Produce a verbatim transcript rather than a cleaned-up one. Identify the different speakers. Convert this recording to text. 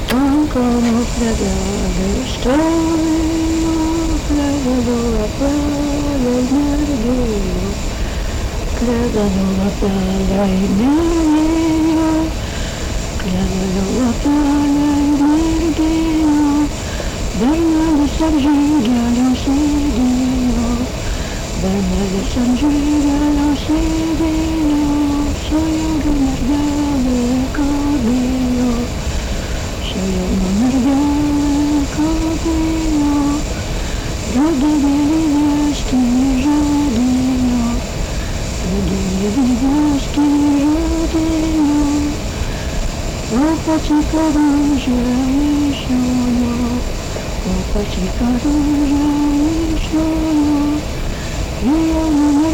Speaker 1: Ancora pregare, storia, pregano la palla il merito, pregano la palla il merito, pregano la palla il merito, Bernardo San Giuliano Sedino, Bernardo San Giuliano Sedino, soy un merdale conmigo. Soy un merdale conmigo, yo debería estar rodino, yo debería estar rodino, o pacificador y sono, o pacificador y sono, io non